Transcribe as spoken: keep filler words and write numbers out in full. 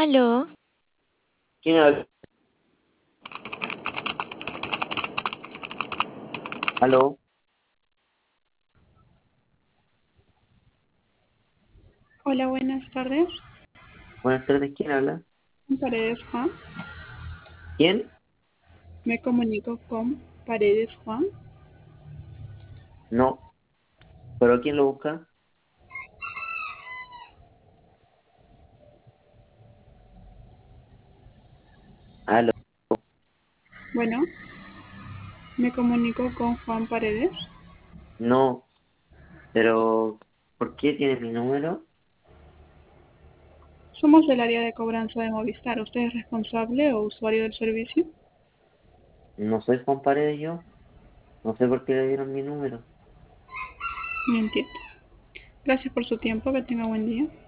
Aló, ¿Quién habla? ¿Aló? Hola, buenas tardes. Buenas tardes, ¿quién habla? Paredes Juan. ¿Quién? Me comunico con Paredes Juan. No, ¿pero quién lo busca? ¿Aló? Bueno, me comunico con Juan Paredes. No, pero ¿por qué tiene mi número? Somos del área de cobranza de Movistar. ¿Usted es responsable o usuario del servicio? No soy Juan Paredes yo, no sé por qué le dieron mi número. No entiendo. Gracias por su tiempo. Que tenga buen día.